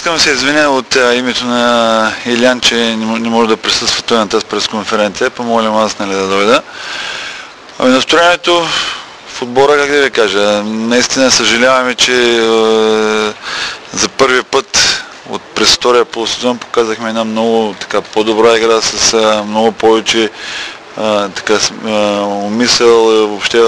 искам да се извиня от името на Илян, че не може да присъства той на тази пресконференция. Помолям аз да дойда. Ами настроението в отбора, как да ви кажа, наистина съжаляваме, че за първи път през втория полусезон показахме една много по-добра игра с много повече умисъл въобще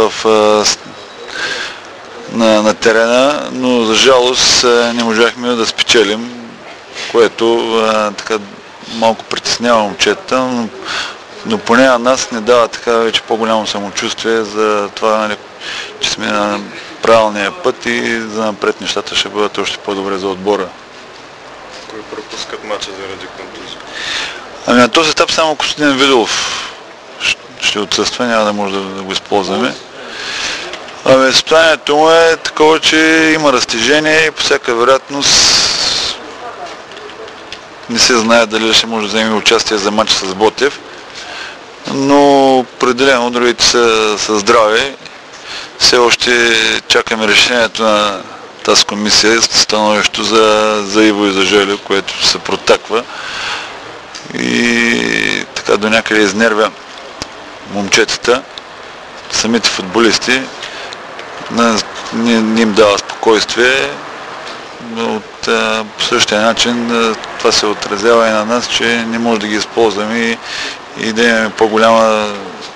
на терена, но за жалост не можахме да спечелим, което малко притеснява момчета, но поне на нас не дава вече по-голямо самочувствие за това, че сме на правилния път и за напред нещата ще бъдат още по-добре за отбора. Кои пропускат мача заради контузия? Ами на този етап само Костадин Видолов ще отсъства, няма да може да го използваме. Ами състоянието му е такова, че има разтежение и по всяка вероятност не се знае дали ще може да вземе участие за матч с Ботев, но определено другите са здрави. Все още чакаме решението на тази комисия, становището за Иво и за Желю, което се протаква и така до някъде изнервя момчетата, самите футболисти. Не им дава спокойствие, но по същия начин това се отразява и на нас, че не може да ги използваме и да имаме по-голяма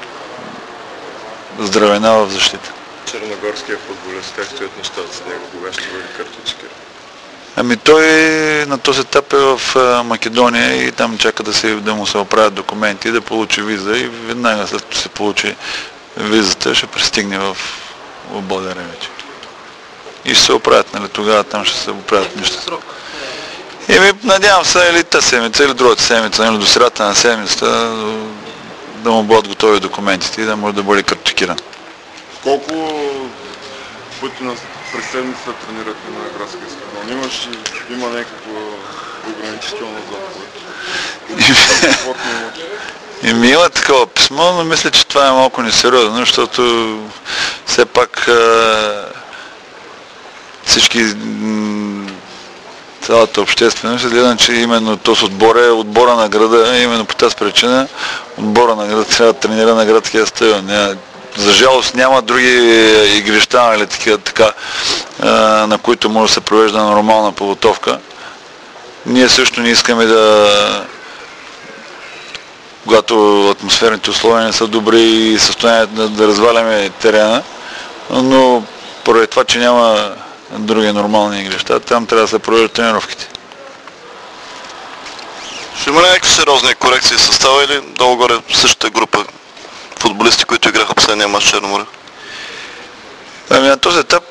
здравена в защита. Черногорския футболист, как стоят нещата с него, кога ще бъде картички? Ами той на този етап е в Македония и там чака да му се оправят документи, да получи виза и веднага след като се получи визата ще пристигне в България вече. И ще се оправят, тогава там ще се оправят неща. Надявам се или тази седмица, или другата седмица, до средата на седмицата да му бъдат готови документите и да може да бъде карточкиран. Колко пъти през седмицата тренирате на градския стадион? Има някакво ограничително заповед? Има такова писмо, но мисля, че това е малко несериозно, защото все пак цялата общественост гледа, че именно този отбор е отбора на града, именно по тази причина отбора на града трябва да тренира на градския стадион. За жалост няма други игрища, на които може да се провежда нормална подготовка. Ние също не искаме когато атмосферните условия не са добри и състоянието да разваляме терена, но поради това, че няма други нормални игрища, там трябва да се провеждат тренировките. Ще има някакви сериозни корекции в състава или долу-горе същата група футболисти, които играха последния мач в Черно море? Ами на този етап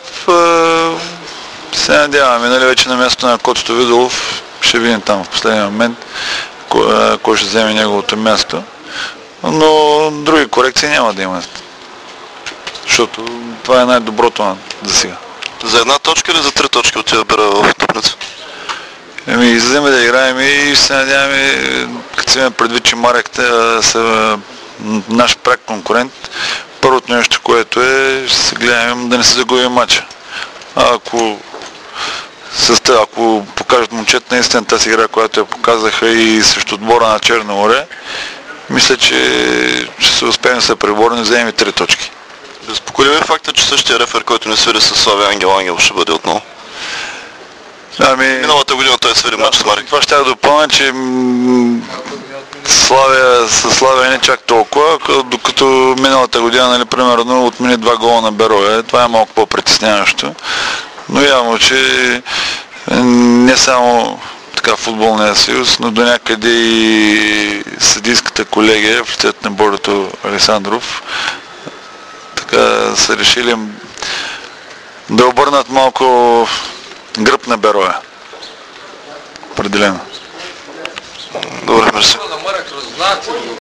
се надяваме, вече на мястото на Котото Видолов ще видим там в последния момент кой ще вземе неговото място, но други корекции няма да има, защото това е най-доброто за сега. За една точка или за 3 точки отива Бера в Дупница? Излизаме да играем и се надяваме, като си имаме предвид, че Марек са наш пряк конкурент, първото нещо, което ще се гледаме да не се загуби матча. Ако покажат момчета наистина тази игра, която я показаха и срещу отбора на Черно море, мисля, че ще се успеем да се преборим и вземем 3 точки. Безпокоим е факта, че същия рефер, който не свири с Славия Ангел ще бъде отново. Миналата година той свири матч с Марек. Това ще да допълня, че Славия не чак толкова, докато миналата година, примерно, отмени 2 гола на Берое. Това е малко по-притесняващо. Но явно, че не само футболния съюз, но до някъде и съдийската колегия в лицето на Борито Александров са решили да обърнат малко гръб на Бероя. Определено. Добре, мерси.